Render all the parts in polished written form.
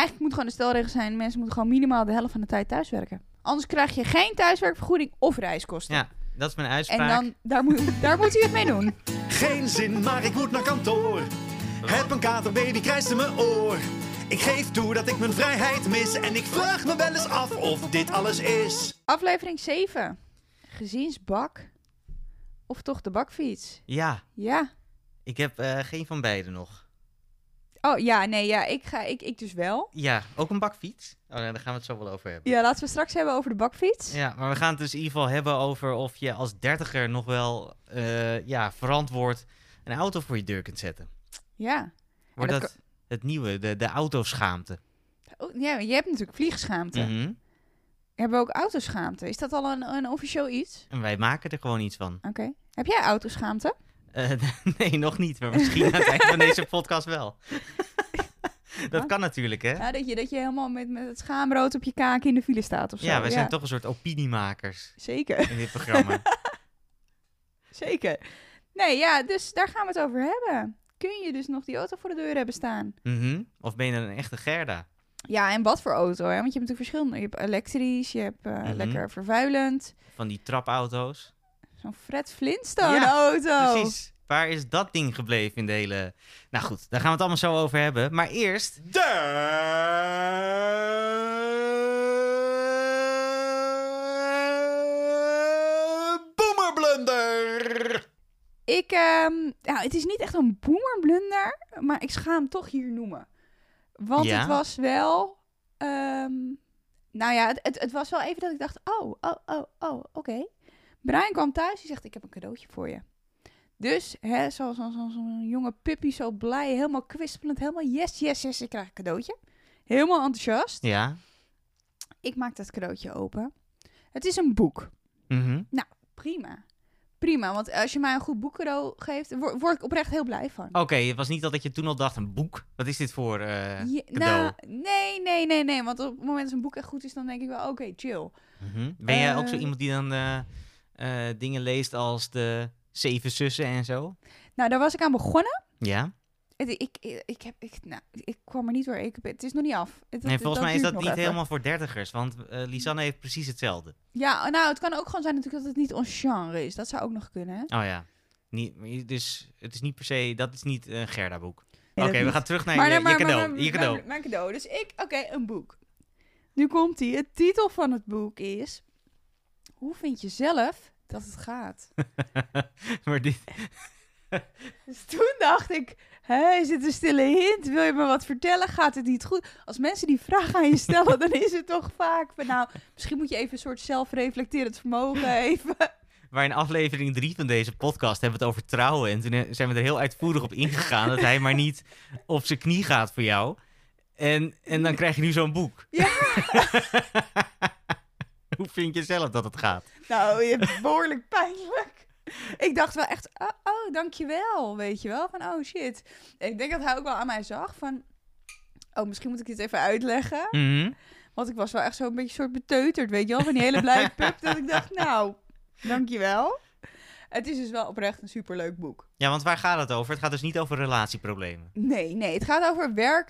eigenlijk moet gewoon de stelregel zijn... mensen moeten gewoon minimaal de helft van de tijd thuiswerken. Anders krijg je geen thuiswerkvergoeding of reiskosten. Ja, dat is mijn uitspraak. En dan, daar moet u het mee doen. Geen zin, maar ik moet naar kantoor. Heb een katerbaby, krijst in mijn oor. Ik geef toe dat ik mijn vrijheid mis. En ik vraag me wel eens af of dit alles is. Aflevering 7. Gezinsbak. Of toch de bakfiets? Ja, Ja. ik heb geen van beide nog. Oh, ja, nee, ja, ik dus wel. Ja, ook een bakfiets? Oh, daar gaan we het zo wel over hebben. Ja, laten we straks hebben over de bakfiets. Ja, maar we gaan het dus in ieder geval hebben over of je als 30er nog wel verantwoord een auto voor je deur kunt zetten. Ja. Wordt dat dat het nieuwe, de autoschaamte? Oh, ja, je hebt natuurlijk vliegschaamte. Mhm. Hebben we ook autoschaamte? Is dat al een officieel iets? En wij maken er gewoon iets van. Oké. Heb jij autoschaamte? Nee, nog niet, maar misschien aan het eind van deze podcast wel. Dat kan natuurlijk, hè? Ja, dat je helemaal met het schaamrood op je kaak in de file staat of zo. Ja, wij zijn toch een soort opiniemakers Zeker, in dit programma. zeker. Nee, ja, dus daar gaan we het over hebben. Kun je dus nog die auto voor de deur hebben staan? Mhm. Of ben je een echte Gerda? Ja, en wat voor auto, hè? Want je hebt natuurlijk verschillende. Je hebt elektrisch, je hebt lekker vervuilend. Van die trapauto's. Zo'n Fred Flintstone Ja, auto. Precies. Waar is dat ding gebleven in de hele... Nou goed, daar gaan we het allemaal zo over hebben. Maar eerst... De Boomerblunder. Het is niet echt een boomerblunder, maar ik schaam hem toch hier noemen. Want Ja? het was wel... het was wel even dat ik dacht, oké. Brian kwam thuis, die zegt, ik heb een cadeautje voor je. Dus, zo'n jonge puppy, zo blij, helemaal kwispelend, helemaal yes, ik krijg een cadeautje. Helemaal enthousiast. Ja? Ik maak dat cadeautje open. Het is een boek. Mhm. Prima, want als je mij een goed boek cadeau geeft, word ik oprecht heel blij van. Oké, het was niet dat je toen al dacht, een boek? Wat is dit voor cadeau? Nou, nee. Want op het moment dat een boek echt goed is, dan denk ik wel, oké, chill. Mhm. Ben jij ook zo iemand die dan dingen leest als de 7 zussen en zo? Nou, daar was ik aan begonnen. Ja? Ik kwam er niet door. Het is nog niet af. Nee, volgens mij is duurt dat nog niet even. helemaal voor dertigers, want Lisanne heeft precies hetzelfde. Ja, nou, het kan ook gewoon zijn natuurlijk dat het niet ons genre is. Dat zou ook nog kunnen, hè? Oh ja. Dus het is niet per se, dat is niet een Gerda-boek. Nee, Oké, dat we niet. gaan terug naar je cadeau. Je cadeau. Mijn cadeau. Dus een boek. Nu komt-ie. Het titel van het boek is... Hoe vind je zelf dat het gaat? Maar dit... Dus toen dacht ik... Is dit een stille hint? Wil je me wat vertellen? Gaat het niet goed? Als mensen die vraag aan je stellen, dan is het toch vaak van... Nou, misschien moet je even een soort zelfreflecterend vermogen even... Maar in aflevering 3 van deze podcast hebben we het over trouwen. En toen zijn we er heel uitvoerig op ingegaan dat hij maar niet op zijn knie gaat voor jou. En dan krijg je nu zo'n boek. Ja. Hoe vind je zelf dat het gaat? Nou, je hebt behoorlijk pijnlijk. Ik dacht wel echt, oh, dankjewel, weet je wel. Van, oh, shit. En ik denk dat hij ook wel aan mij zag van... Oh, misschien moet ik dit even uitleggen. Mhm. Want ik was wel echt zo'n beetje soort beteuterd, weet je wel. Van die hele blije pup. Dat ik dacht, nou, dankjewel. Het is dus wel oprecht een superleuk boek. Ja, want waar gaat het over? Het gaat dus niet over relatieproblemen. Nee. Het gaat over werk...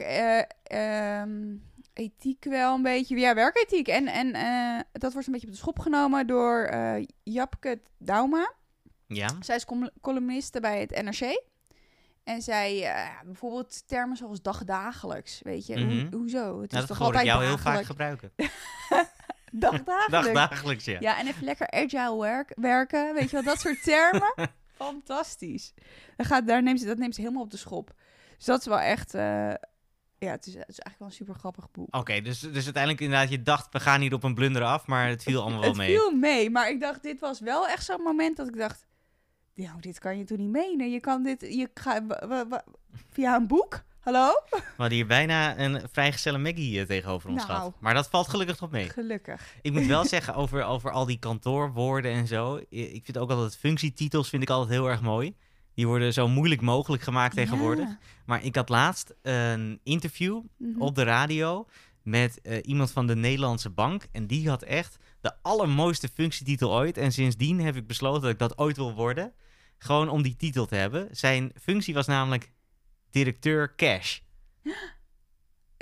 ethiek wel een beetje. Ja, werkethiek. En dat wordt een beetje op de schop genomen door Japke Dauma. Ja? Zij is columniste bij het NRC. En zij, bijvoorbeeld termen zoals dagdagelijks, weet je. Mhm. Hoezo? Het is Nou, dat toch hoor ik altijd jou heel vaak dagelijks? gebruiken. Dagdagelijks. Dagdagelijks, ja. Ja, en even lekker agile werken, weet je wel. Dat soort termen. Fantastisch. Dat neemt ze helemaal op de schop. Dus dat is wel echt... het is eigenlijk wel een super grappig boek. Oké, dus uiteindelijk inderdaad, je dacht, we gaan hier op een blunder af, maar het viel allemaal wel mee. Het viel mee, maar ik dacht, dit was wel echt zo'n moment dat ik dacht... Nou, dit kan je toch niet menen? Je kan dit... via een boek? Hallo? We hadden hier bijna een vrijgezelle Maggie tegenover ons Nou. gehad. Maar dat valt gelukkig nog mee. Gelukkig. Ik moet wel zeggen over al die kantoorwoorden en zo. Ik vind ook altijd functietitels vind ik altijd heel erg mooi. Die worden zo moeilijk mogelijk gemaakt tegenwoordig. Ja. Maar ik had laatst een interview Mhm. op de radio met iemand van de Nederlandse Bank. En die had echt de allermooiste functietitel ooit. En sindsdien heb ik besloten dat ik dat ooit wil worden. Gewoon om die titel te hebben. Zijn functie was namelijk directeur cash.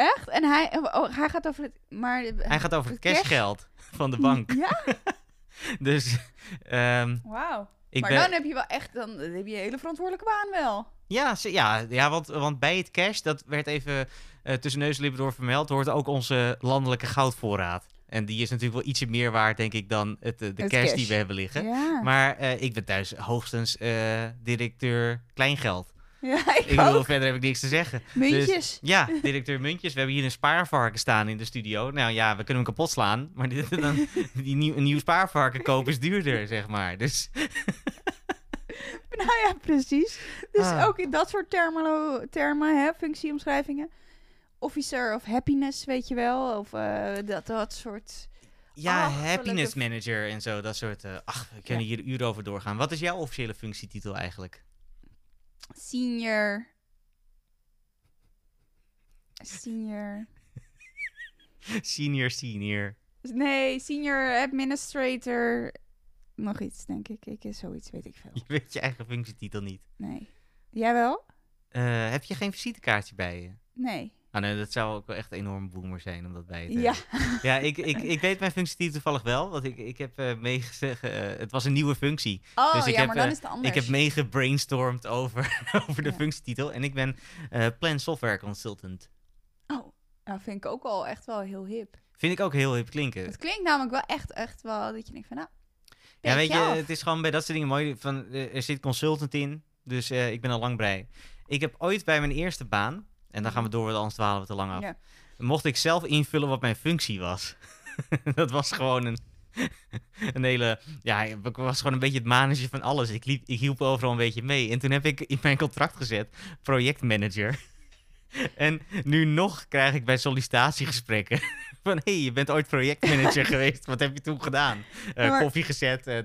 Echt? En hij gaat over het... Maar, Hij gaat over het cash? cashgeld van de bank. Ja? Dus Wauw. ik Maar ben... dan heb je wel echt... Dan heb je een hele verantwoordelijke baan wel. Ja, want bij het cash, dat werd even tussen neus en lippen door vermeld, hoort ook onze landelijke goudvoorraad. En die is natuurlijk wel ietsje meer waard, denk ik, dan de cash die we hebben liggen. Ja. Maar ik ben thuis hoogstens directeur kleingeld. Ja, Ik bedoel, verder heb ik niks te zeggen. Muntjes. Dus, ja, directeur muntjes. We hebben hier een spaarvarken staan in de studio. Nou ja, we kunnen hem kapot slaan. Maar een nieuw spaarvarken kopen is duurder, zeg maar. Dus Nou ja, precies. Dus Ah. ook in dat soort termen, hè, functieomschrijvingen. Officer of happiness, weet je wel. Of dat soort... ja, Ach, happiness gelukkig. manager en zo. Dat soort... we kunnen hier uren over doorgaan. Wat is jouw officiële functietitel eigenlijk? Senior. Senior. Nee, senior administrator. Nog iets, denk ik. Zoiets weet ik veel. Je weet je eigen functietitel niet. Nee. Jij wel? Heb je geen visitekaartje bij je? Nee. Ah nee, dat zou ook wel echt een enorm boomer zijn om dat bij je te Ja. hebben. Ja, ik weet mijn functietitel toevallig wel. Want ik heb meegezegd... het was een nieuwe functie. Oh, Dus ik ja, heb, maar dan is het anders. Ik heb meegebrainstormd over de Ja. functietitel. En ik ben Plan Software Consultant. Oh, nou vind ik ook al echt wel heel hip. Vind ik ook heel hip klinken. Het klinkt namelijk wel echt wel dat je denkt van nou... Ja, weet je, af. het is gewoon bij dat soort dingen mooi. Er zit consultant in, dus ik ben al lang blij. Ik heb ooit bij mijn eerste baan, en dan gaan we door, want anders dwalen we te lang af. Ja. Mocht ik zelf invullen wat mijn functie was. Dat was gewoon een hele... Ja, ik was gewoon een beetje het manager van alles. Ik hielp overal een beetje mee. En toen heb ik in mijn contract gezet, projectmanager. En nu nog krijg ik bij sollicitatiegesprekken van... Hé, je bent ooit projectmanager geweest. Wat heb je toen gedaan? Maar- Koffie gezet en...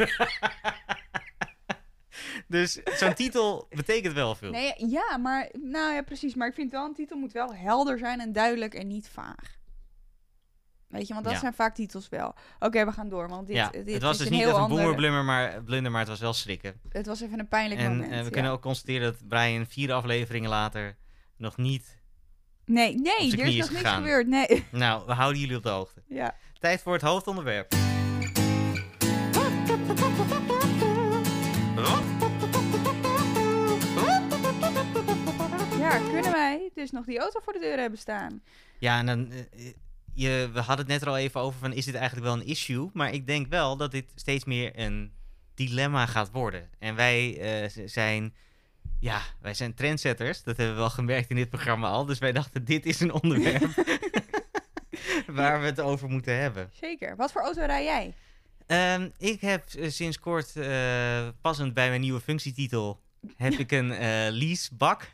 Dus zo'n titel betekent wel veel. Nee, ja, maar... Nou ja, precies. Maar ik vind wel een titel moet wel helder zijn en duidelijk en niet vaag. Weet je, want dat Ja. zijn vaak titels wel. Oké, we gaan door, want dit, Ja, dit het was is dus een niet heel echt een ander... blunder, maar het was wel schrikken. Het was even een pijnlijk En moment. we ja. kunnen ook constateren dat Brian 4 afleveringen later nog niet... Nee, op er is knieën nog is niks gegaan. gebeurd. Nee. Nou, we houden jullie op de hoogte. Ja. Tijd voor het hoofdonderwerp. Ja, kunnen wij dus nog die auto voor de deur hebben staan? Ja, en dan... we hadden het net er al even over van, is dit eigenlijk wel een issue? Maar ik denk wel dat dit steeds meer een dilemma gaat worden. En wij zijn trendsetters. Dat hebben we wel gemerkt in dit programma al. Dus wij dachten, dit is een onderwerp waar we het over moeten hebben. Zeker. Wat voor auto rij jij? Ik heb sinds kort, passend bij mijn nieuwe functietitel, heb ik een leasebak.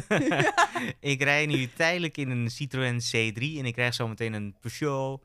Ik rij nu tijdelijk in een Citroën C3 en ik krijg zometeen een Peugeot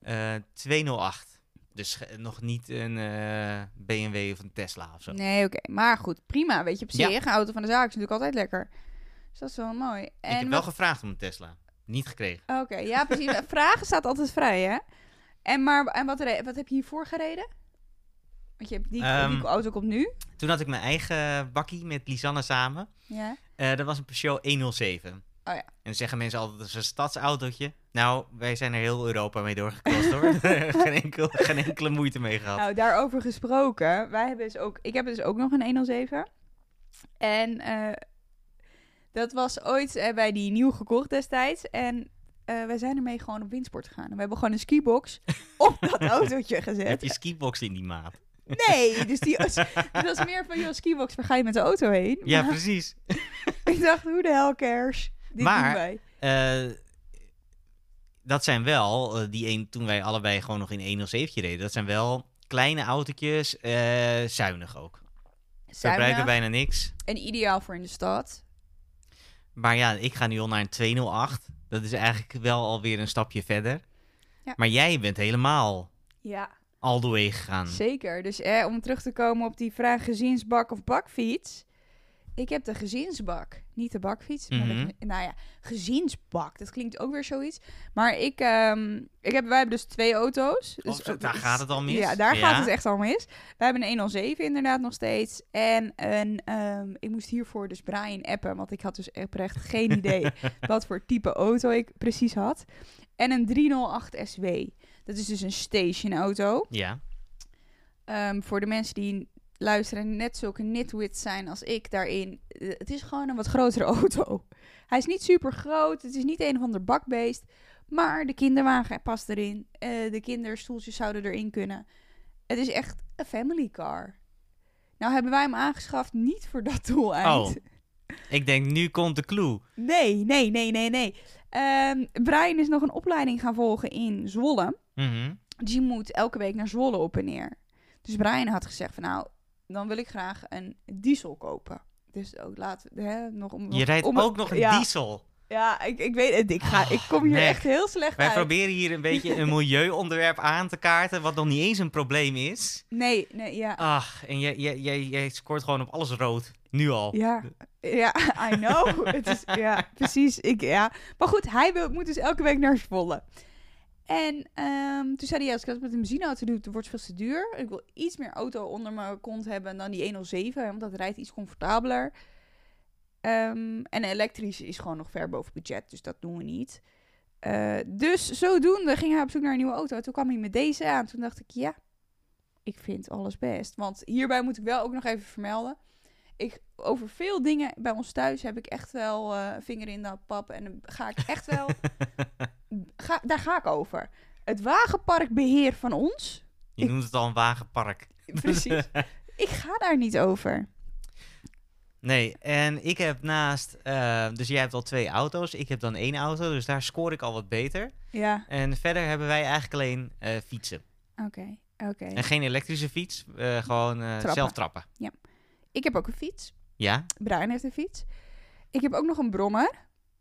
208. Dus nog niet een BMW of een Tesla of zo. Nee, oké. Maar goed, prima. Weet je, op zich, een auto van de zaak is natuurlijk altijd lekker. Dus dat is wel mooi. Ik En heb wel gevraagd om een Tesla. Niet gekregen. Oké, ja, precies. Vragen staat altijd vrij, hè? En wat heb je hiervoor gereden? Want je hebt die auto komt nu. Toen had ik mijn eigen bakkie met Lisanne samen. Ja. Dat was een Peugeot 107. Oh ja. En dan zeggen mensen altijd, dat is een stadsautootje. Nou, wij zijn er heel Europa mee doorgeklost hoor. geen enkele moeite mee gehad. Nou, daarover gesproken. Ik heb dus ook nog een 107. En dat was ooit bij die nieuw gekocht destijds. En wij zijn ermee gewoon op windsport gegaan. En we hebben gewoon een skibox op dat autootje gezet. Heb je skibox in die maat? Nee, dus dat was meer van, joh, skibox, waar ga je met de auto heen? Ja, Maar precies. ik dacht, hoe de hell cares? Dit Maar- doen wij. Dat zijn wel, toen wij allebei gewoon nog in 107 reden, dat zijn wel kleine autootjes, zuinig ook. Verbruiken Zuinig bijna niks. en ideaal voor in de stad. Maar ja, ik ga nu al naar een 208. Dat is eigenlijk wel alweer een stapje verder. Ja. Maar jij bent helemaal Ja, all the way gegaan. zeker. Dus om terug te komen op die vraag gezinsbak of bakfiets. Ik heb de gezinsbak. Niet de bakfiets. Maar Mhm. nou ja, gezinsbak. Dat klinkt ook weer zoiets. Maar wij hebben dus 2 auto's. Dus, Daar gaat het al mis? Ja, daar gaat het echt al mis. We hebben een 107 inderdaad nog steeds. En ik moest hiervoor dus Brian appen. Want ik had dus echt geen idee wat voor type auto ik precies had. En een 308 SW. Dat is dus een stationauto. Ja. Voor de mensen die luisteren en net zulke nitwits zijn als ik daarin. Het is gewoon een wat grotere auto. Hij is niet super groot. Het is niet een of ander bakbeest. Maar de kinderwagen past erin. De kinderstoeltjes zouden erin kunnen. Het is echt een family car. Nou hebben wij hem aangeschaft niet voor dat doeleind. Oh. Ik denk, nu komt de clue. Nee. Brian is nog een opleiding gaan volgen in Zwolle. Mhm. Dus je moet elke week naar Zwolle op en neer. Dus Brian had gezegd van nou, dan wil ik graag een diesel kopen. Dus ook laten we Je rijdt ook nog een diesel. Ja, ik weet het. Ik kom hier echt heel slecht Wij uit. proberen hier een beetje een milieuonderwerp aan te kaarten, wat nog niet eens een probleem is. Nee, ja. Ach, en jij scoort gewoon op alles rood. Nu al. Ja, I know. Het is, ja, precies. Maar goed, hij moet dus elke week naar Zwolle. En toen zei hij, als ik dat met een benzineauto doe, dan wordt het veel te duur. Ik wil iets meer auto onder mijn kont hebben dan die 107, want dat rijdt iets comfortabeler. En elektrisch is gewoon nog ver boven budget, dus dat doen we niet. Dus zodoende ging hij op zoek naar een nieuwe auto. Toen kwam hij met deze aan. Toen dacht ik, ja, ik vind alles best. Want hierbij moet ik wel ook nog even vermelden. Over veel dingen bij ons thuis heb ik echt wel vinger in de pap. En dan ga ik echt wel... daar ga ik over. Het wagenparkbeheer van ons... Je noemt het al een wagenpark. Precies. Ik ga daar niet over. Nee, en ik heb naast... dus jij hebt al 2 auto's. Ik heb dan 1 auto, dus daar scoor ik al wat beter. Ja, En verder hebben wij eigenlijk alleen fietsen. oké. En geen elektrische fiets, gewoon zelf trappen. Ik heb ook een fiets. Ja? Brian heeft een fiets. Ik heb ook nog een brommer.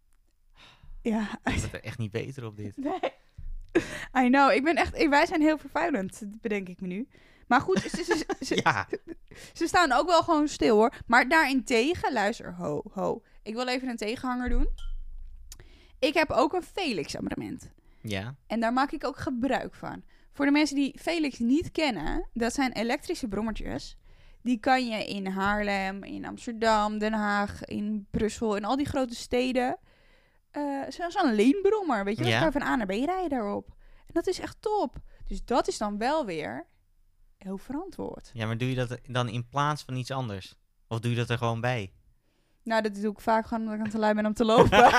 Ja. Ik word er echt niet beter op dit. Nee. I know. Wij zijn heel vervuilend, bedenk ik me nu. Maar goed, Ja. ze staan ook wel gewoon stil hoor. Maar daarentegen, luister, ho. Ik wil even een tegenhanger doen. Ik heb ook een Felix abonnement. Ja. En daar maak ik ook gebruik van. Voor de mensen die Felix niet kennen, dat zijn elektrische brommertjes. Die kan je in Haarlem, in Amsterdam, Den Haag, in Brussel, in al die grote steden. Zo'n leenbrommer, weet je wel? Ja. Kan je van A naar B rijden daarop. En dat is echt top. Dus dat is dan wel weer heel verantwoord. Ja, maar doe je dat dan in plaats van iets anders? Of doe je dat er gewoon bij? Nou, dat doe ik vaak gewoon omdat ik aan te lui ben om te lopen.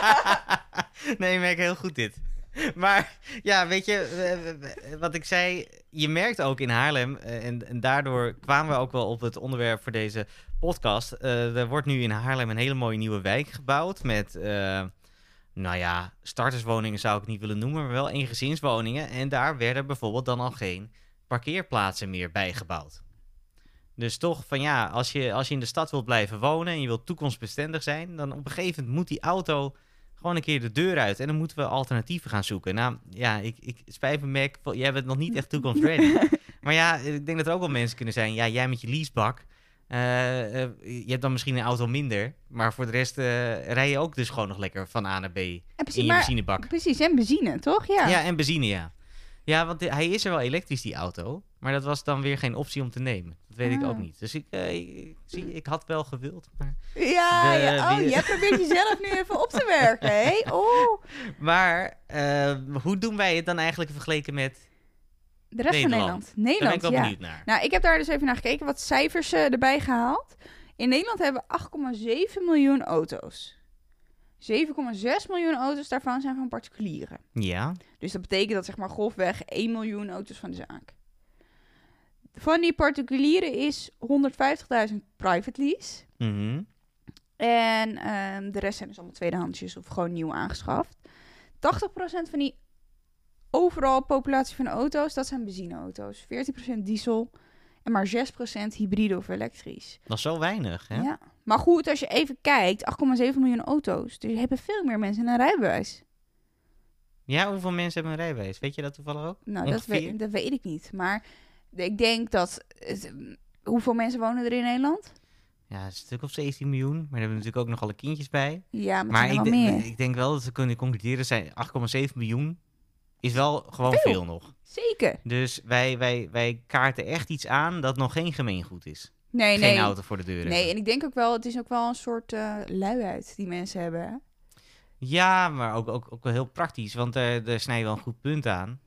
Nee, ik merk heel goed dit. Maar ja, weet je, wat ik zei, je merkt ook in Haarlem, en daardoor kwamen we ook wel op het onderwerp voor deze podcast. Er wordt nu in Haarlem een hele mooie nieuwe wijk gebouwd met, nou ja, starterswoningen zou ik niet willen noemen, maar wel eengezinswoningen. En daar werden bijvoorbeeld dan al geen parkeerplaatsen meer bijgebouwd. Dus toch van ja, als je in de stad wilt blijven wonen en je wilt toekomstbestendig zijn, dan op een gegeven moment moet die auto gewoon een keer de deur uit. En dan moeten we alternatieven gaan zoeken. Nou ja, ik spijt me, Mac, jij bent nog niet echt toekomstready. Maar ja, ik denk dat er ook wel mensen kunnen zijn. Ja, jij met je leasebak. Je hebt dan misschien een auto minder. Maar voor de rest rij je ook dus gewoon nog lekker van A naar B in je benzinebak. Precies, en benzine, toch? Ja. Ja, en benzine, ja. Ja, want hij is er wel elektrisch, die auto. Maar dat was dan weer geen optie om te nemen. Dat weet ik ook niet. Dus ik had wel gewild. Maar jij probeert jezelf nu even op te werken, hè? Oh. Maar hoe doen wij het dan eigenlijk vergeleken met de rest van Nederland? Daar ben ik wel benieuwd naar. Nou, ik heb daar dus even naar gekeken, wat cijfers erbij gehaald. In Nederland hebben we 8,7 miljoen auto's. 7,6 miljoen auto's daarvan zijn van particulieren. Ja. Dus dat betekent dat zeg maar grofweg 1 miljoen auto's van de zaak. Van die particulieren is 150.000 private lease. Mhm. En de rest zijn dus allemaal tweedehandsjes of gewoon nieuw aangeschaft. 80% van die overal populatie van auto's, dat zijn benzineauto's. 14% diesel en maar 6% hybride of elektrisch. Dat is zo weinig, hè? Ja. Maar goed, als je even kijkt, 8,7 miljoen auto's. Dus hebben veel meer mensen een rijbewijs. Ja, hoeveel mensen hebben een rijbewijs? Weet je dat toevallig ook? Nou, dat weet ik niet. Maar ik denk dat... hoeveel mensen wonen er in Nederland? ja, een stuk of 17 miljoen. Maar daar hebben we natuurlijk ook nog alle kindjes bij. Ja, maar, Maar het zijn er wel meer. ik denk wel dat we kunnen concluderen, zijn 8,7 miljoen is wel gewoon veel nog. Zeker. Dus wij kaarten echt iets aan dat nog geen gemeengoed is. Nee, Geen nee. auto voor de deur Nee, hebben. en ik denk ook wel, het is ook wel een soort luiheid die mensen hebben. Hè? Ja, maar ook wel heel praktisch, want daar snij je wel een goed punt aan.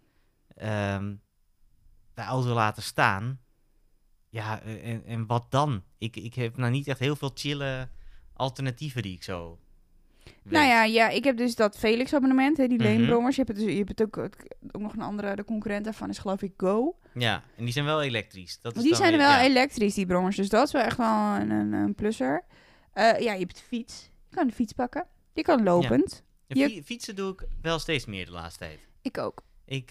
De auto laten staan. Ja, en wat dan? Ik heb nou niet echt heel veel chille alternatieven die ik zo weet. Nou ja, ik heb dus dat Felix abonnement, hè, die Mhm. leenbrommers. Je hebt het ook nog een andere, de concurrent daarvan is geloof ik Go. Ja, en die zijn wel elektrisch. Dat is Die dan zijn er weer- wel ja. elektrisch, die brommers. Dus dat is wel echt wel een plusser. Ja, je hebt de fiets. Je kan de fiets pakken. Je kan lopend. Fietsen doe ik wel steeds meer de laatste tijd. Ik ook.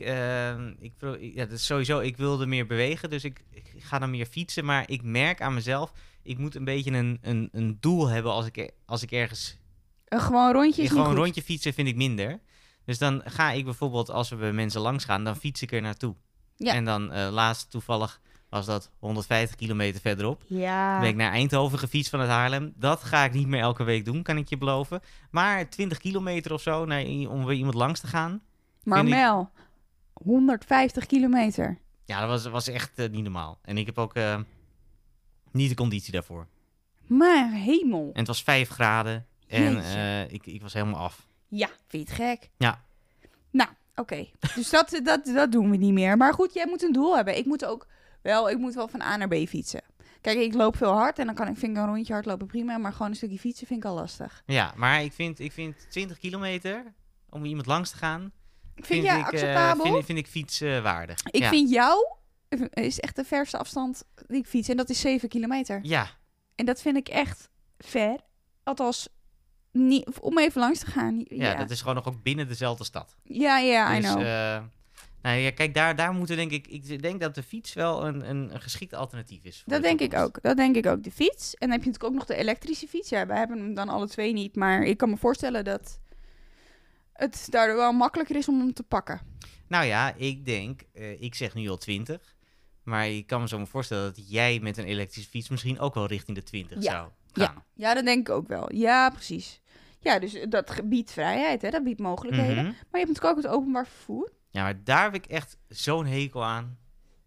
Dat is sowieso, ik wilde meer bewegen, dus ik ga dan meer fietsen. Maar ik merk aan mezelf, ik moet een beetje een doel hebben als ik ergens... Gewoon rondjes is Gewoon niet een goed. rondje fietsen vind ik minder. Dus dan ga ik bijvoorbeeld, als we bij mensen langs gaan, dan fiets ik er naartoe. Ja. En dan laatst toevallig was dat 150 kilometer verderop. Ja. Ben ik naar Eindhoven gefietst vanuit Haarlem. Dat ga ik niet meer elke week doen, kan ik je beloven. Maar 20 kilometer of zo, om bij iemand langs te gaan. Maar vind ik- Mel, 150 kilometer. Ja, dat was echt niet normaal. En ik heb ook niet de conditie daarvoor. Maar hemel. En het was 5 graden. En Jeetje. ik was helemaal af. Ja, vind je het gek? Ja. Nou, oké. Dus dat doen we niet meer. Maar goed, jij moet een doel hebben. Ik moet wel van A naar B fietsen. Kijk, ik loop veel hard en dan vind ik een rondje hardlopen prima. Maar gewoon een stukje fietsen vind ik al lastig. Ja, maar ik vind 20 kilometer om iemand langs te gaan... Vind jij acceptabel? Vind ik fietswaardig. Ik ja. vind jou is echt de verste afstand die ik fiets. En dat is 7 kilometer. Ja, En dat vind ik echt ver. Althans, niet, om even langs te gaan. ja, dat is gewoon nog ook binnen dezelfde stad. Ja, I Dus, know. nou ja, kijk, daar moeten denk ik... Ik denk dat de fiets wel een geschikt alternatief is. Voor Dat de denk ik toekomst. ook. Dat denk ik ook. De fiets. En dan heb je natuurlijk ook nog de elektrische fiets. Ja, wij hebben hem dan alle twee niet. Maar ik kan me voorstellen dat het daardoor wel makkelijker is om hem te pakken. Nou ja, ik denk... ik zeg nu al 20. Maar ik kan me zo voorstellen dat jij met een elektrische fiets... misschien ook wel richting de 20 Ja. zou Ja. gaan. Ja, dat denk ik ook wel. Ja, precies. Ja, dus dat biedt vrijheid, hè? Dat biedt mogelijkheden. Mhm. Maar je hebt natuurlijk ook het openbaar vervoer. Ja, maar daar heb ik echt zo'n hekel aan.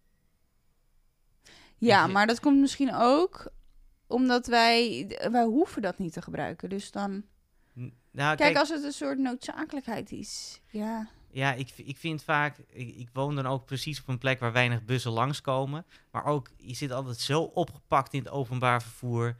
Ja, je- maar dat komt misschien ook omdat wij hoeven dat niet te gebruiken. Dus dan... Nou, Kijk, als het een soort noodzakelijkheid is. Ja. Ja, ik vind vaak... Ik woon dan ook precies op een plek waar weinig bussen langskomen. Maar ook, je zit altijd zo opgepakt in het openbaar vervoer.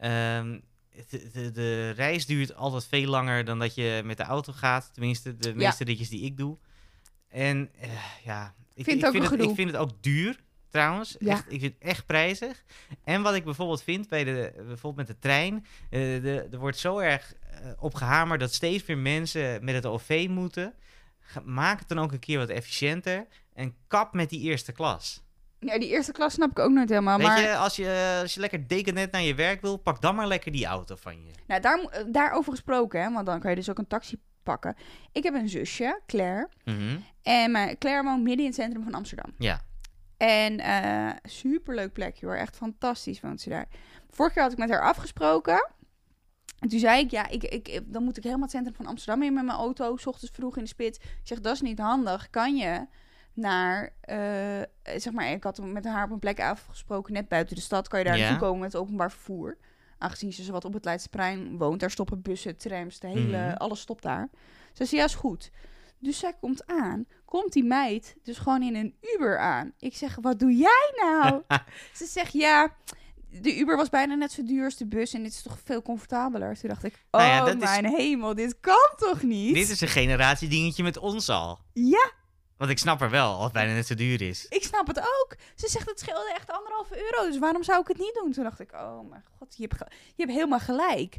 De reis duurt altijd veel langer dan dat je met de auto gaat. Tenminste, de meeste ritjes die ik doe. En ja... Ik Vind het ook een gedoe. ik vind het ook duur, trouwens. Ja. Echt, ik vind het echt prijzig. En wat ik bijvoorbeeld vind bijvoorbeeld met de trein... er wordt zo erg op gehamerd dat steeds meer mensen met het OV moeten... Maak het dan ook een keer wat efficiënter. En kap met die eerste klas. Ja, die eerste klas snap ik ook nooit helemaal. Weet Maar je, als je lekker decadent naar je werk wil... pak dan maar lekker die auto van je. nou, daarover gesproken, hè, want dan kan je dus ook een taxi pakken. Ik heb een zusje, Claire. Mhm. En Claire woont midden in het centrum van Amsterdam. Ja. En superleuk plekje hoor. Echt fantastisch woont ze daar. Vorige keer had ik met haar afgesproken. En toen zei ik, ja, dan moet ik helemaal het centrum van Amsterdam in met mijn auto. 's Ochtends vroeg in de spits. Ik zeg, dat is niet handig. Kan je naar, zeg maar, ik had met haar op een plek afgesproken, net buiten de stad. Kan je daar Ja. naartoe komen met openbaar vervoer? Aangezien ze wat op het Leidseplein woont. Daar stoppen bussen, trams, alles stopt daar. Ze zei, ja, is goed. Dus zij komt aan. Komt die meid dus gewoon in een Uber aan. Ik zeg, wat doe jij nou? Ze zegt, ja, de Uber was bijna net zo duur als de bus. En dit is toch veel comfortabeler. Toen dacht ik, oh Nou ja, dat is- mijn hemel, dit kan toch niet? Dit is een generatiedingetje met ons al. Ja, Want ik snap er wel, als het bijna net zo duur is. ik snap het ook. Ze zegt, het scheelde echt €1,5. Dus waarom zou ik het niet doen? Toen dacht ik, oh mijn god, je hebt helemaal gelijk.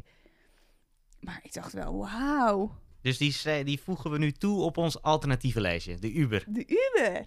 Maar ik dacht wel, wauw, Dus die voegen we nu toe op ons alternatieve lijstje. De Uber. de Uber.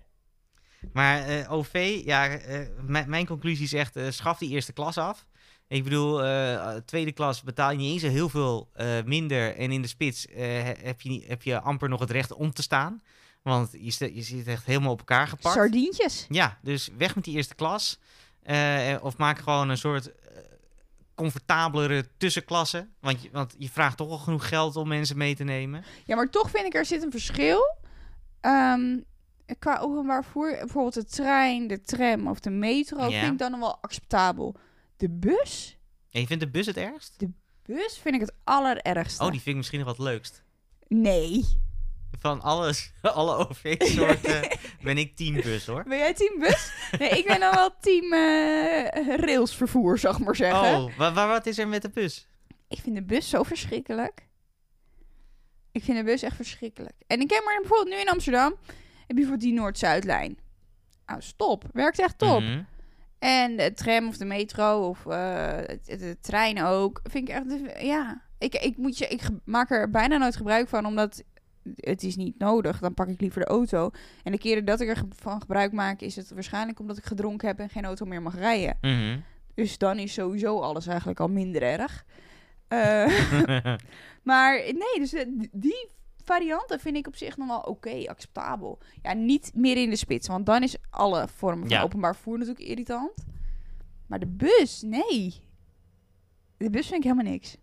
Maar OV, ja, mijn conclusie is echt, schaf die eerste klas af. Ik bedoel, tweede klas betaal je niet eens zo heel veel minder. En in de spits heb je amper nog het recht om te staan. Want je zit echt helemaal op elkaar gepakt. Sardientjes. Ja, dus weg met die eerste klas. Of maak gewoon een soort comfortabelere tussenklasse. Want je vraagt toch al genoeg geld om mensen mee te nemen. Ja, maar toch vind ik er zit een verschil. Qua openbaar vervoer, bijvoorbeeld de trein, de tram of de metro, vind ik dan nog wel acceptabel. De bus? En je vindt de bus het ergst? De bus vind ik het allerergste. Oh, die vind ik misschien nog wat het leukst. Nee. Van alle OV-soorten ben ik team bus, hoor. Ben jij team bus? Nee, ik ben dan wel team railsvervoer, zal ik maar zeggen. Oh, wat is er met de bus? Ik vind de bus zo verschrikkelijk. Ik vind de bus echt verschrikkelijk. En ik heb maar bijvoorbeeld nu in Amsterdam, heb je bijvoorbeeld die Noord-Zuidlijn. Nou, stop. Werkt echt top. Mm-hmm. En de tram of de metro of de trein ook. Vind ik echt... Ja. Ik maak er bijna nooit gebruik van, omdat het is niet nodig. Dan pak ik liever de auto. En de keren dat ik ervan gebruik maak, is het waarschijnlijk omdat ik gedronken heb en geen auto meer mag rijden. Mm-hmm. Dus dan is sowieso alles eigenlijk al minder erg. Maar nee, dus die varianten vind ik op zich nog wel oké, acceptabel. Ja, niet meer in de spits, want dan is alle vormen van openbaar vervoer natuurlijk irritant. Maar de bus, nee. De bus vind ik helemaal niks.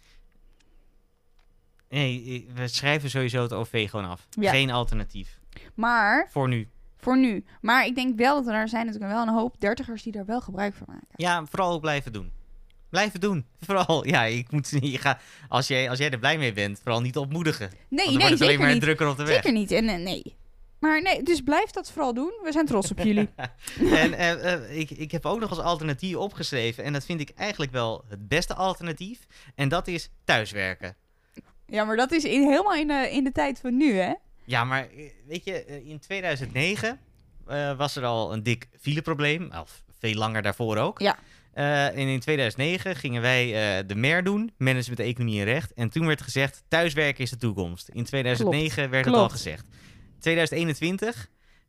Nee, we schrijven sowieso het OV gewoon af. Ja. Geen alternatief. Maar... Voor nu. Maar ik denk wel dat er zijn natuurlijk wel een hoop dertigers die daar wel gebruik van maken. Ja, vooral ook blijven doen. Blijven doen. Vooral, ja, als jij er blij mee bent, vooral niet ontmoedigen. Nee, want dan wordt het alleen maar niet. drukker op de weg. Zeker niet. En nee. Maar nee, dus blijf dat vooral doen. We zijn trots op jullie. En ik heb ook nog als alternatief opgeschreven. En dat vind ik eigenlijk wel het beste alternatief. En dat is thuiswerken. Ja, maar dat is helemaal in de tijd van nu, hè? Ja, maar weet je, in 2009 was er al een dik fileprobleem. Of veel langer daarvoor ook. Ja. En in 2009 gingen wij de MER doen, Management Economie en Recht. En toen werd gezegd, thuiswerken is de toekomst. In 2009 werd het al gezegd. 2020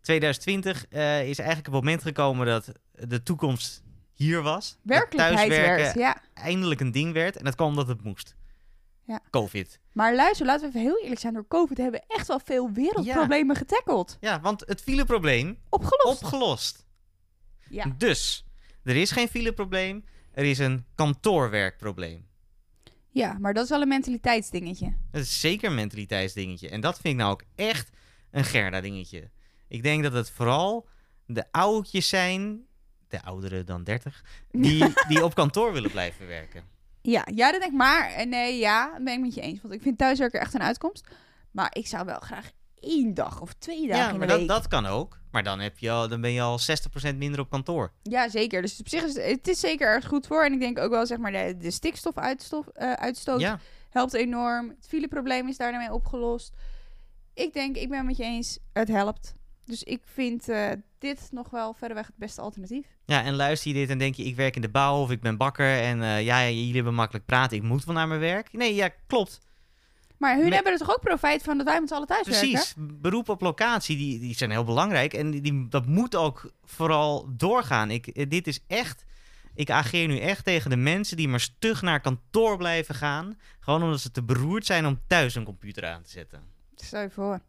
is eigenlijk het moment gekomen dat de toekomst hier was. Werkelijkheid werd, ja. Eindelijk een ding werd. En dat kwam omdat het moest. Ja. COVID. Maar luister, laten we even heel eerlijk zijn. Door COVID hebben we echt wel veel wereldproblemen getackeld. Ja, want het fileprobleem... Opgelost. Ja. Dus, er is geen fileprobleem. Er is een kantoorwerkprobleem. Ja, maar dat is wel een mentaliteitsdingetje. Dat is zeker een mentaliteitsdingetje. En dat vind ik nou ook echt een Gerda-dingetje. Ik denk dat het vooral de oudjes zijn, de ouderen dan 30, die op kantoor willen blijven werken. Ja, dat denk ik. Maar nee, ja, dat ben ik met je eens. Want ik vind thuiswerken echt een uitkomst. Maar ik zou wel graag 1 dag of 2 dagen in de week. Ja, maar dat kan ook. Maar dan ben je al 60% minder op kantoor. Ja, zeker. Dus op zich is het is zeker erg goed voor. En ik denk ook wel, zeg maar, de stikstofuitstoot helpt enorm. Het fileprobleem is daarmee opgelost. Ik ben het met je eens, het helpt. Dus ik vind dit nog wel verreweg het beste alternatief. Ja, en luister je dit en denk je, ik werk in de bouw of ik ben bakker en jullie hebben makkelijk praten, ik moet wel naar mijn werk. Nee, ja, klopt. Maar hun hebben er toch ook profijt van dat wij met z'n allen thuis werken? Precies. Beroep op locatie, die zijn heel belangrijk. En dat moet ook vooral doorgaan. Dit is echt... Ik ageer nu echt tegen de mensen die maar stug naar kantoor blijven gaan. Gewoon omdat ze te beroerd zijn om thuis een computer aan te zetten. Stel je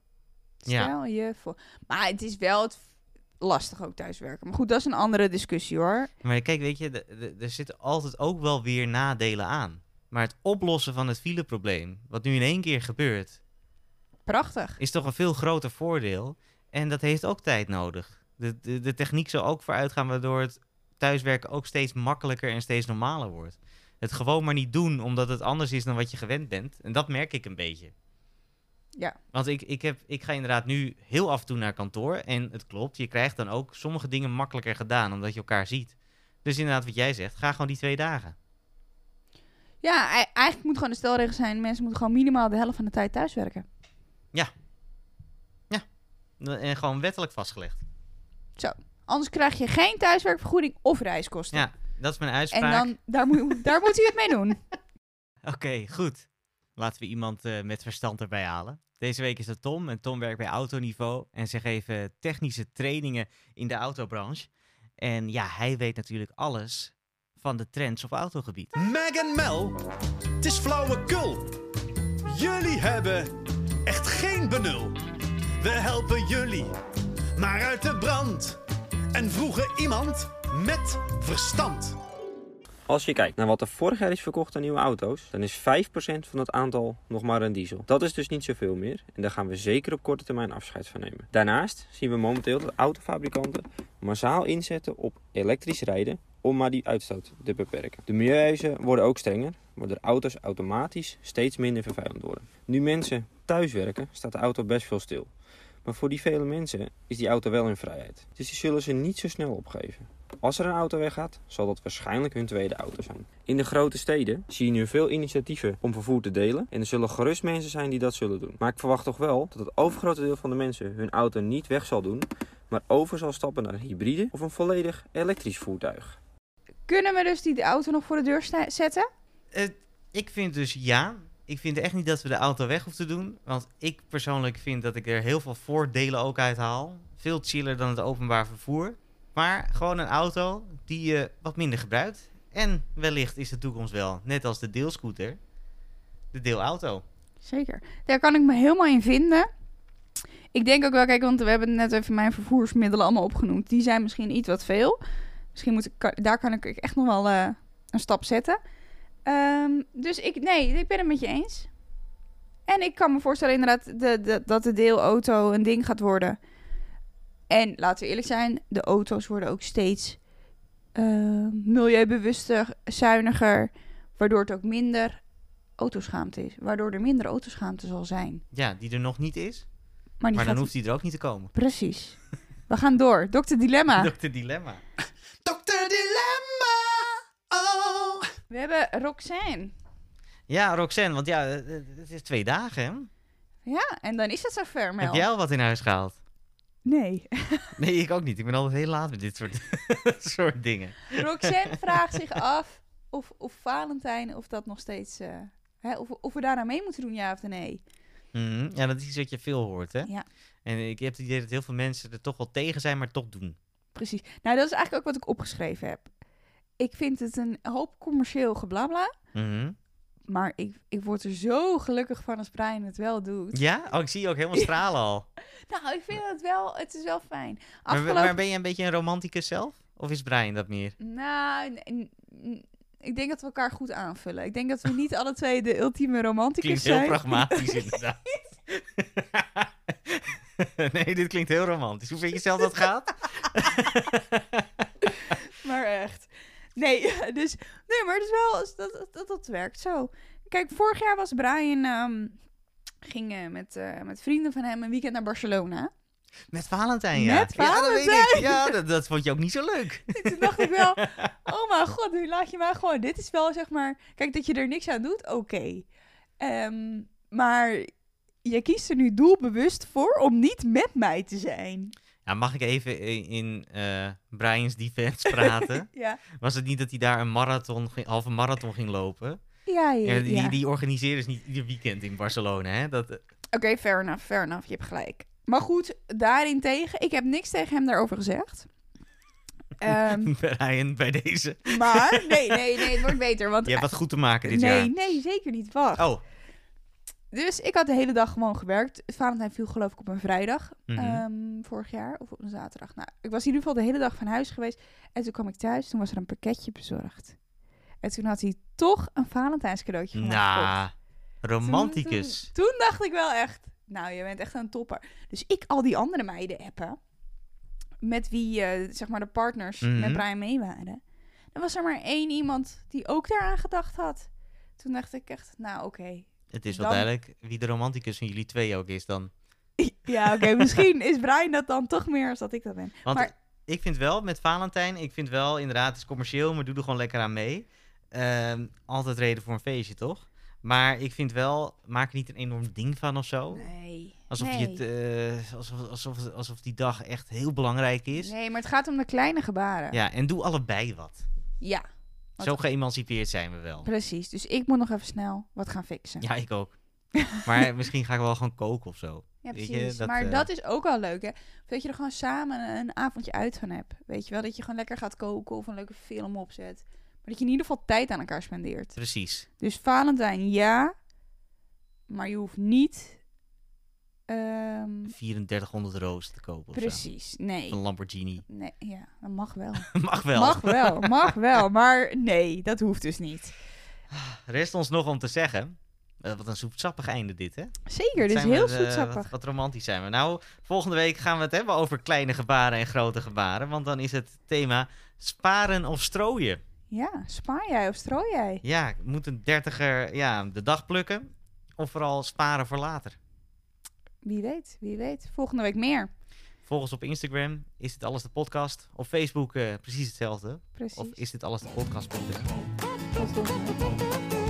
voor. Maar het is wel lastig ook thuiswerken. Maar goed, dat is een andere discussie, hoor. Maar kijk, weet je, er zitten altijd ook wel weer nadelen aan. Maar het oplossen van het fileprobleem, wat nu in 1 keer gebeurt... Prachtig. Is toch een veel groter voordeel. En dat heeft ook tijd nodig. De techniek zal ook vooruit gaan, waardoor het thuiswerken ook steeds makkelijker en steeds normaler wordt. Het gewoon maar niet doen, omdat het anders is dan wat je gewend bent. En dat merk ik een beetje. Ja. Want ik ga inderdaad nu heel af en toe naar kantoor. En het klopt, je krijgt dan ook sommige dingen makkelijker gedaan, omdat je elkaar ziet. Dus inderdaad, wat jij zegt, ga gewoon die 2 dagen. Ja, eigenlijk moet gewoon de stelregel zijn, mensen moeten gewoon minimaal de helft van de tijd thuiswerken. Ja. En gewoon wettelijk vastgelegd. Zo. Anders krijg je geen thuiswerkvergoeding of reiskosten. Ja, dat is mijn uitspraak. En dan, daar moet u het mee doen. Oké, goed. Laten we iemand met verstand erbij halen. Deze week is dat Tom. En Tom werkt bij Autoniveau. En ze geven technische trainingen in de autobranche. En ja, hij weet natuurlijk alles van de trends op autogebied. Meg en Mel, het is flauwekul. Jullie hebben echt geen benul. We helpen jullie maar uit de brand. En vroegen iemand met verstand. Als je kijkt naar wat er vorig jaar is verkocht aan nieuwe auto's, dan is 5% van het aantal nog maar een diesel. Dat is dus niet zoveel meer en daar gaan we zeker op korte termijn afscheid van nemen. Daarnaast zien we momenteel dat autofabrikanten massaal inzetten op elektrisch rijden om maar die uitstoot te beperken. De milieueisen worden ook strenger, waardoor auto's automatisch steeds minder vervuilend worden. Nu mensen thuis werken, staat de auto best veel stil. Maar voor die vele mensen is die auto wel in vrijheid. Dus die zullen ze niet zo snel opgeven. Als er een auto weggaat, zal dat waarschijnlijk hun tweede auto zijn. In de grote steden zie je nu veel initiatieven om vervoer te delen. En er zullen gerust mensen zijn die dat zullen doen. Maar ik verwacht toch wel dat het overgrote deel van de mensen hun auto niet weg zal doen, maar over zal stappen naar een hybride of een volledig elektrisch voertuig. Kunnen we dus die auto nog voor de deur zetten? Ik vind dus ja. Ik vind echt niet dat we de auto weg hoeven te doen. Want ik persoonlijk vind dat ik er heel veel voordelen ook uit haal. Veel chiller dan het openbaar vervoer. Maar gewoon een auto die je wat minder gebruikt. En wellicht is de toekomst wel, net als de deelscooter, de deelauto. Zeker. Daar kan ik me helemaal in vinden. Ik denk ook wel, kijk, want we hebben net even mijn vervoersmiddelen allemaal opgenoemd. Die zijn misschien iets wat veel. Misschien daar kan ik echt nog wel een stap zetten. Dus ik ben het met je eens. En ik kan me voorstellen inderdaad dat de deelauto een ding gaat worden. En laten we eerlijk zijn, de auto's worden ook steeds milieubewuster, zuiniger. Waardoor het ook minder autoschaamte is. Waardoor er minder autoschaamte zal zijn. Ja, die er nog niet is. Maar dan hoeft die er ook niet te komen. Precies. We gaan door. Dr. Dilemma. Dr. Dilemma. Dr. Dilemma. Oh. We hebben Roxanne. Ja, Roxanne, want ja, het is 2 dagen, hè? Ja, en dan is het zover, Mel. Heb jij al wat in huis gehaald? Nee. Nee, ik ook niet. Ik ben altijd heel laat met dit soort dingen. Roxanne vraagt zich af of Valentijn, of dat nog steeds... of we daaraan mee moeten doen, ja of nee. Ja, dat is iets wat je veel hoort, hè? Ja. En ik heb het idee dat heel veel mensen er toch wel tegen zijn, maar toch doen. Precies. Nou, dat is eigenlijk ook wat ik opgeschreven heb. Ik vind het een hoop commercieel geblabla. Maar ik word er zo gelukkig van als Brian het wel doet. Ja? Oh, ik zie je ook helemaal stralen al. Nou, ik vind het is wel fijn. Maar ben je een beetje een romanticus zelf? Of is Brian dat meer? Nou, ik denk dat we elkaar goed aanvullen. Ik denk dat we niet alle twee de ultieme romanticus Klinkt zijn. heel pragmatisch inderdaad. Nee, dit klinkt heel romantisch. Hoe vind je zelf dat gaat? Maar echt. Nee, maar het is wel, dat werkt zo. Kijk, vorig jaar was Brian, ging met vrienden van hem een weekend naar Barcelona. Met Valentijn, ja. Met Valentijn. Ja, dat weet ik. Ja, dat vond je ook niet zo leuk. Toen dacht ik wel, oh mijn god, nu laat je maar gewoon. Dit is wel, zeg maar, kijk, dat je er niks aan doet, oké. Maar je kiest er nu doelbewust voor om niet met mij te zijn. Ja, mag ik even in Brian's defense praten? Ja. Was het niet dat hij daar een halve marathon ging lopen? Ja. Die organiseren dus niet ieder weekend in Barcelona, hè? Oké, fair enough, je hebt gelijk. Maar goed, daarentegen, ik heb niks tegen hem daarover gezegd. Brian, bij deze. Maar, nee, het wordt beter. Want, Je hebt wat goed te maken dit jaar. Nee, zeker niet. Wacht. Oh. Dus ik had de hele dag gewoon gewerkt. Valentijn viel geloof ik op een vrijdag. Vorig jaar. Of op een zaterdag. Nou, ik was in ieder geval de hele dag van huis geweest. En toen kwam ik thuis. Toen was er een pakketje bezorgd. En toen had hij toch een Valentijns cadeautje van mij gekocht. Romanticus. Toen dacht ik wel echt... Nou, je bent echt een topper. Dus ik al die andere meiden appen. Met wie, zeg maar, de partners met Brian mee waren. Dan was er maar 1 iemand die ook daaraan gedacht had. Toen dacht ik echt, nou oké. Het is wel duidelijk wie de romanticus van jullie 2 ook is dan. Ja, oké, misschien is Brian dat dan toch meer als dat ik dat ben. Want maar ik vind wel, met Valentijn, inderdaad, het is commercieel, maar doe er gewoon lekker aan mee. Altijd reden voor een feestje, toch? Maar ik vind wel, maak er niet een enorm ding van of zo. Nee. Alsof die dag echt heel belangrijk is. Nee, maar het gaat om de kleine gebaren. Ja, en doe allebei wat. Ja. Zo geëmancipeerd zijn we wel. Precies, dus ik moet nog even snel wat gaan fixen. Ja, ik ook. Maar misschien ga ik wel gewoon koken of zo. Ja, Weet precies. je, maar dat is ook wel leuk, hè? Of dat je er gewoon samen een avondje uit van hebt. Weet je wel, dat je gewoon lekker gaat koken of een leuke film opzet. Maar dat je in ieder geval tijd aan elkaar spendeert. Precies. Dus Valentijn, ja. Maar je hoeft niet 3400 roos te kopen of zo. Precies, nee. Een Lamborghini. Nee, ja, dat mag wel. Mag wel. Mag wel, maar nee, dat hoeft dus niet. Rest ons nog om te zeggen... wat een zoetsappig einde dit, hè? Zeker, dit is Zijn we heel de- zoetsappig. Wat romantisch zijn we. Nou, volgende week gaan we het hebben over kleine gebaren en grote gebaren. Want dan is het thema sparen of strooien. Ja, spaar jij of strooi jij? Ja, moet een 30er de dag plukken? Of vooral sparen voor later? Wie weet. Volgende week meer. Volg ons op Instagram. Is dit alles de podcast? Op Facebook precies hetzelfde. Precies. Of is dit alles de podcast? Tot volgende week.